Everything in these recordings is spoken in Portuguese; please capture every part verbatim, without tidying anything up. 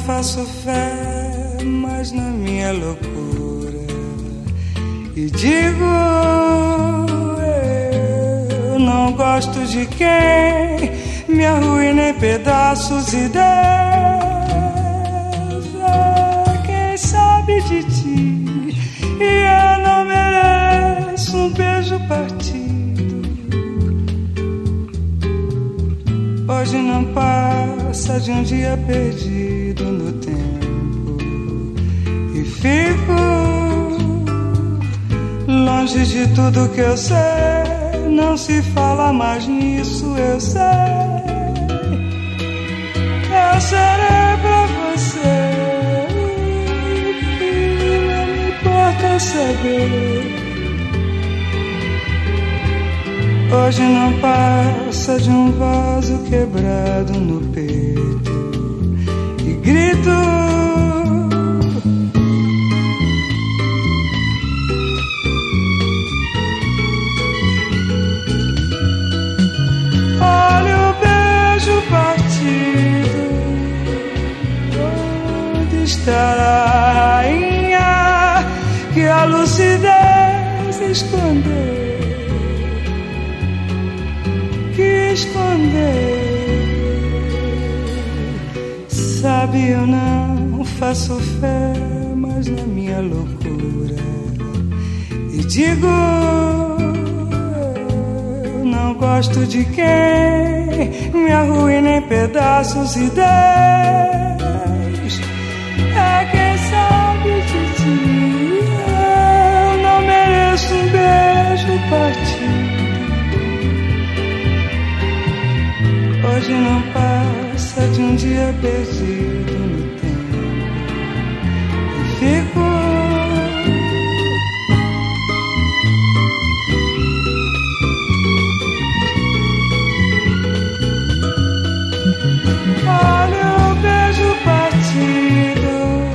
faço fé mais na minha loucura e digo: eu não gosto de quem me arruína em pedaços e deixa. Quem sabe de ti e eu não mereço um beijo partido. Hoje não passa de um dia perdido no tempo e fico longe de tudo que eu sei. Não se fala mais nisso, eu sei. Eu serei pra você e não me importa saber. Hoje não passa de um vaso quebrado no peito e grito: olha o beijo partido. Onde está a rainha que a lucidez escondeu? Esconder. Sabe, eu não faço fé mais na minha loucura e digo: eu não gosto de quem me arruína em pedaços e deixa. É quem sabe de ti, eu não mereço um beijo partido. Hoje não passa de um dia perdido no tempo e fico olha o beijo partido.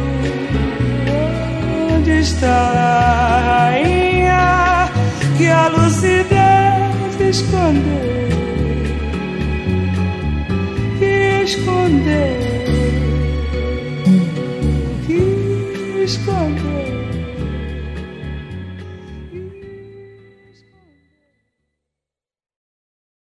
Onde está a rainha que a lucidez escondeu? Esconder, que esconder.